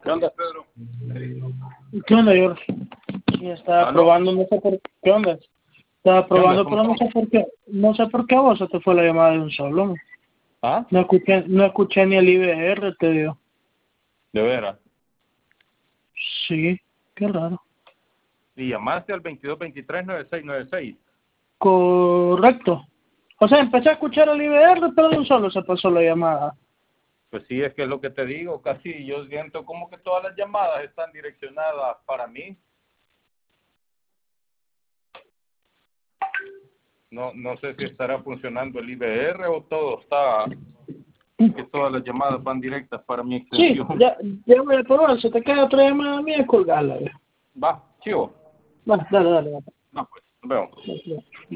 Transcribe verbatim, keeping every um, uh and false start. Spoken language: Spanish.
¿Qué onda, Pedro? ¿Qué onda, George? Sí, estaba ¿Aló? probando, no sé por qué onda. Estaba probando, ¿Cómo pero no sé por qué. No sé por qué a vos se te fue la llamada de un solo. ¿No? ¿Ah? No escuché, no escuché ni el I B R, te digo. ¿De veras? Sí, qué raro. ¿Y llamaste al veintidós veintitrés noventa y seis noventa y seis? Correcto. O sea, empecé a escuchar el I B R, pero de un solo se pasó la llamada. Pues sí, es que es lo que te digo, casi yo siento como que todas las llamadas están direccionadas para mí. No no sé si estará funcionando el I B R o todo está, que todas las llamadas van directas para mi Sí, extensión. ya, ya voy a probar. Se te queda otra llamada mía, colgarla. Va, chivo. Bueno, dale, dale, dale. No, pues, nos vemos. Dale, dale.